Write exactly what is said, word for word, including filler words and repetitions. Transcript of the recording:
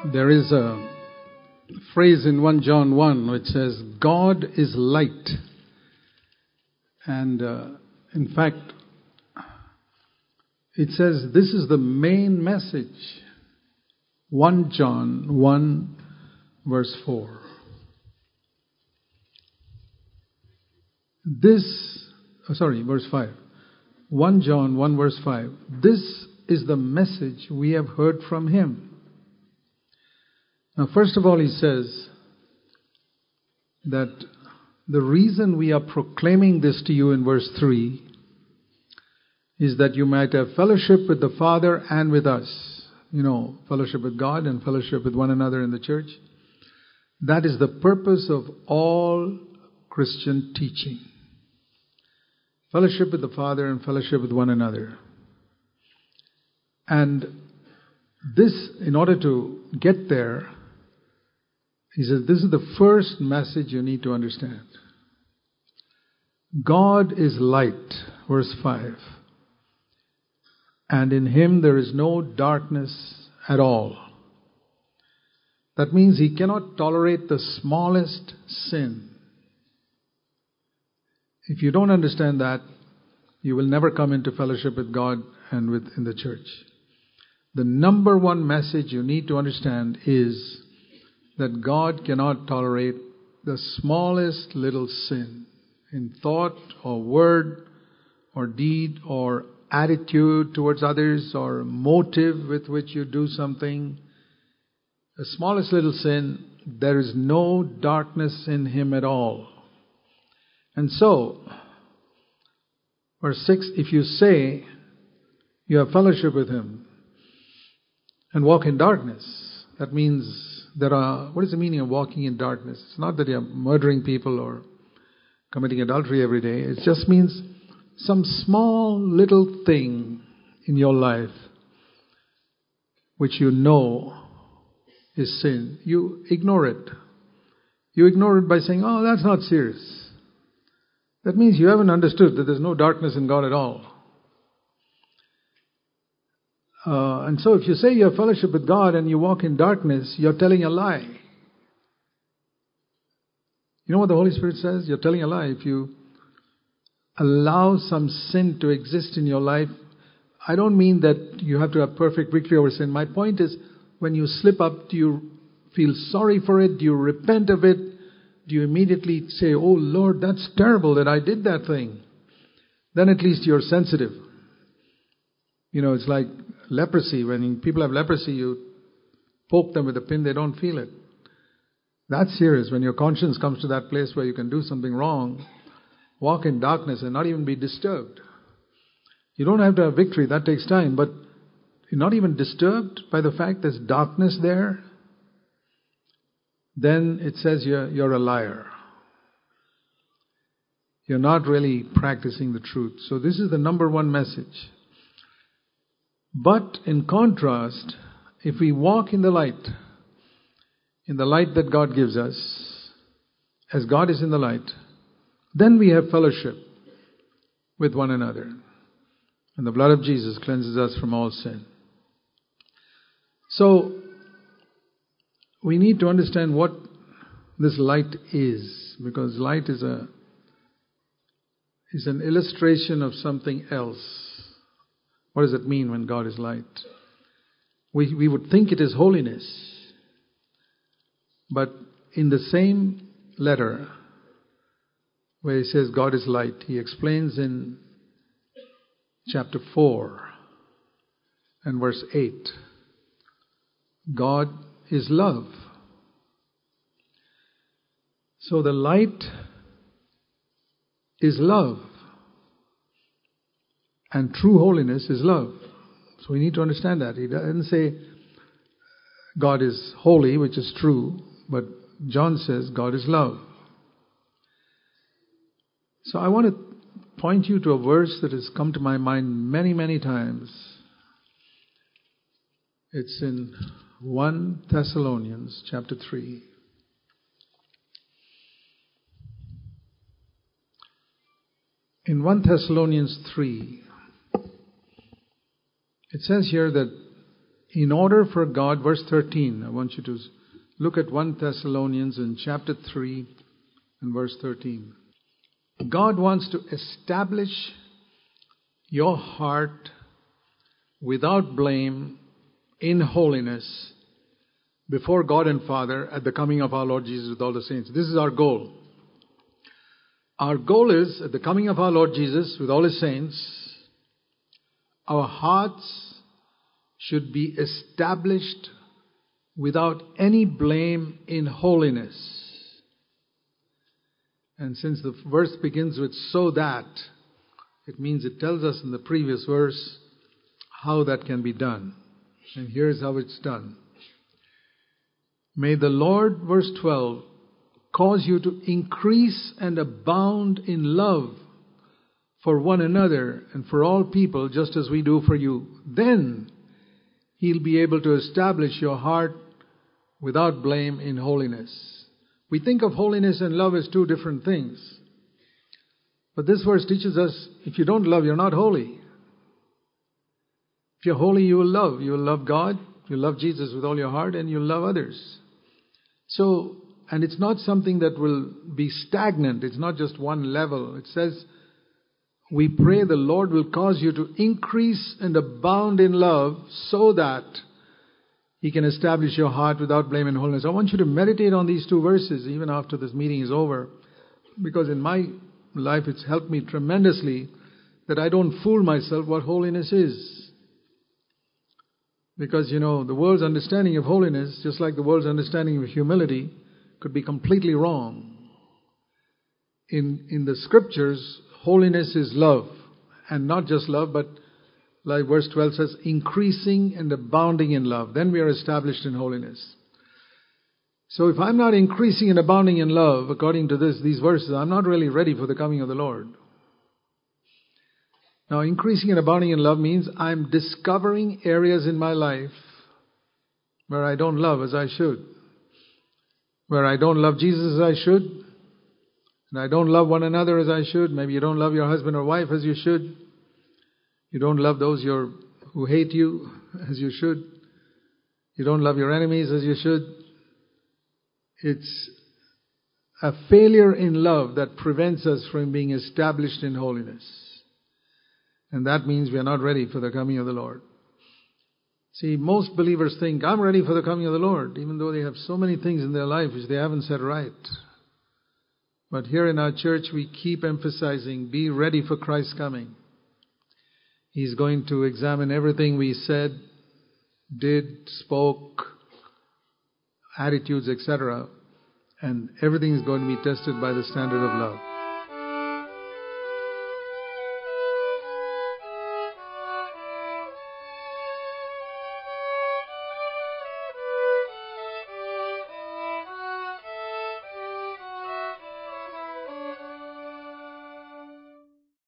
There is a phrase in First John one which says, God is light. And uh, in fact, it says this is the main message. First John one verse four. This, oh sorry, verse five. First John one verse five. This is the message we have heard from him. Now, first of all, he says that the reason we are proclaiming this to you in verse three is that you might have fellowship with the Father and with us. You know, fellowship with God and fellowship with one another in the church. That is the purpose of all Christian teaching. Fellowship with the Father and fellowship with one another. And this, in order to get there, he says, this is the first message you need to understand. God is light, verse five. And in him there is no darkness at all. That means he cannot tolerate the smallest sin. If you don't understand that, you will never come into fellowship with God and with in the church. The number one message you need to understand is that God cannot tolerate the smallest little sin in thought or word or deed or attitude towards others or motive with which you do something. The smallest little sin, there is no darkness in him at all. And so, verse six, if you say you have fellowship with him and walk in darkness, that means there are, what is the meaning of walking in darkness? It's not that you're murdering people or committing adultery every day. It just means some small little thing in your life which you know is sin. You ignore it. You ignore it by saying, oh, that's not serious. That means you haven't understood that there's no darkness in God at all. Uh, and so if you say you have fellowship with God and you walk in darkness, you're telling a lie. You know what the Holy Spirit says? You're telling a lie. If you allow some sin to exist in your life, I don't mean that you have to have perfect victory over sin. My point is, when you slip up, do you feel sorry for it? Do you repent of it? Do you immediately say, oh Lord, that's terrible that I did that thing? Then at least you're sensitive. You know, it's like leprosy. When people have leprosy, you poke them with a pin, they don't feel it. That's serious. When your conscience comes to that place where you can do something wrong, walk in darkness and not even be disturbed. You don't have to have victory, that takes time, but you're not even disturbed by the fact there's darkness there, then it says you're, you're a liar. You're not really practicing the truth. So this is the number one message. But in contrast, if we walk in the light, in the light that God gives us, as God is in the light, then we have fellowship with one another. And the blood of Jesus cleanses us from all sin. So, we need to understand what this light is, because light is a is an illustration of something else. What does it mean when God is light? We we would think it is holiness. But in the same letter where he says God is light, he explains in chapter four and verse eight, God is love. So the light is love. And true holiness is love. So we need to understand that. He doesn't say God is holy, which is true, but John says God is love. So I want to point you to a verse that has come to my mind many, many times. It's in First Thessalonians chapter three. In First Thessalonians three, it says here that in order for God, verse thirteen, I want you to look at First Thessalonians in chapter three and verse thirteen. God wants to establish your heart without blame in holiness before God and Father at the coming of our Lord Jesus with all the saints. This is our goal. Our goal is, at the coming of our Lord Jesus with all His saints, our hearts should be established without any blame in holiness. And since the verse begins with so that, it means it tells us in the previous verse how that can be done. And here's how it's done. May the Lord, verse twelve, cause you to increase and abound in love for one another and for all people, just as we do for you. Then He'll be able to establish your heart without blame in holiness. We think of holiness and love as two different things. But this verse teaches us, if you don't love, you're not holy. If you're holy, you will love. You will love God, you'll love Jesus with all your heart, and you'll love others. So, and it's not something that will be stagnant. It's not just one level. It says, we pray the Lord will cause you to increase and abound in love so that He can establish your heart without blame and holiness. I want you to meditate on these two verses even after this meeting is over, because in my life it's helped me tremendously that I don't fool myself what holiness is. Because, you know, the world's understanding of holiness, just like the world's understanding of humility, could be completely wrong. In in the scriptures, holiness is love. And not just love, but like verse twelve says, increasing and abounding in love. Then we are established in holiness. So if I'm not increasing and abounding in love, according to this, these verses, I'm not really ready for the coming of the Lord. Now, increasing and abounding in love means I'm discovering areas in my life where I don't love as I should. Where I don't love Jesus as I should. And I don't love one another as I should. Maybe you don't love your husband or wife as you should. You don't love those you're, who hate you as you should. You don't love your enemies as you should. It's a failure in love that prevents us from being established in holiness. And that means we are not ready for the coming of the Lord. See, most believers think, I'm ready for the coming of the Lord, even though they have so many things in their life which they haven't said right. But here in our church, we keep emphasizing, be ready for Christ's coming. He's going to examine everything we said, did, spoke, attitudes, et cetera. And everything is going to be tested by the standard of love.